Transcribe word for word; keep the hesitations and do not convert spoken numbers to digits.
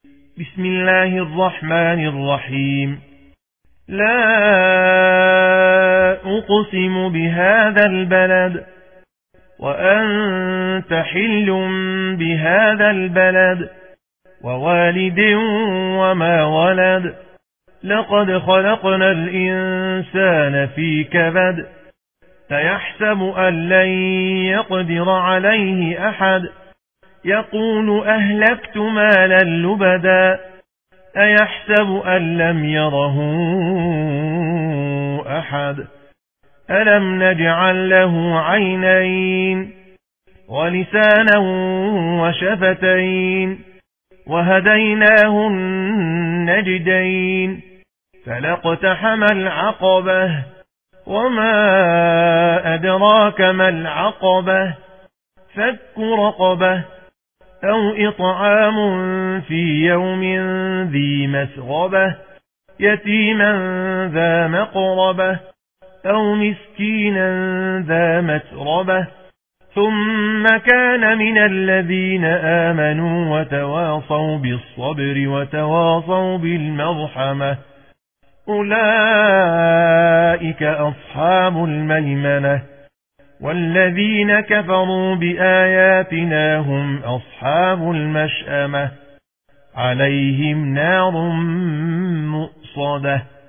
بسم الله الرحمن الرحيم. لا أقسم بهذا البلد وأنت حل بهذا البلد ووالد وما ولد لقد خلقنا الإنسان في كبد فيحسب أن لن يقدر عليه أحد يقول أهلكت مالا لبدا أيحسب أن لم يره أحد ألم نجعل له عينين ولسانا وشفتين وهديناه النجدين فلاقتحم العقبة وما أدراك ما العقبة فك رقبة أو إطعام في يوم ذي مسغبة يتيما ذا مقربة أو مسكينا ذا متربة ثم كان من الذين آمنوا وتواصوا بالصبر وتواصوا بالمرحمة أولئك أصحاب الميمنة والذين كفروا بآياتنا هم أصحاب المشأمة عليهم نار مؤصدة.